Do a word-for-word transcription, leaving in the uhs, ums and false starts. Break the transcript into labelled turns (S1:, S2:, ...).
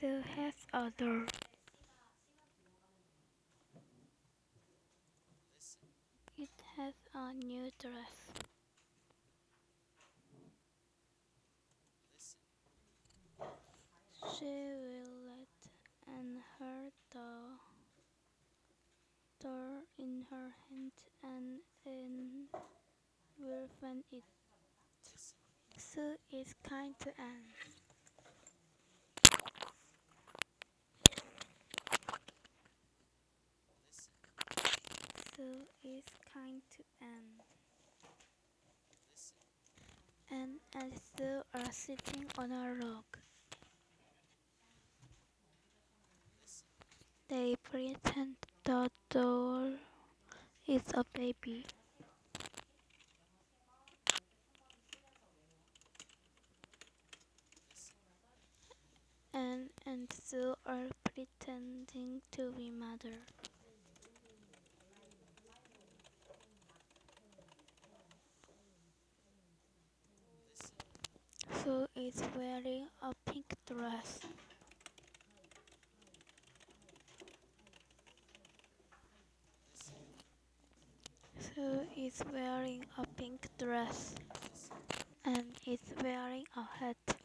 S1: Sue has a door. It has a new dress. She will let and her the door in her hand and in will find it. Sue is kind to Anne. Sue is kind to Anne. Anne and Sue are sitting on a log. They pretend the doll is a baby. Anne and Sue are pretending to be mother. Sue is wearing a pink dress. Sue is wearing a pink dress and is wearing a hat.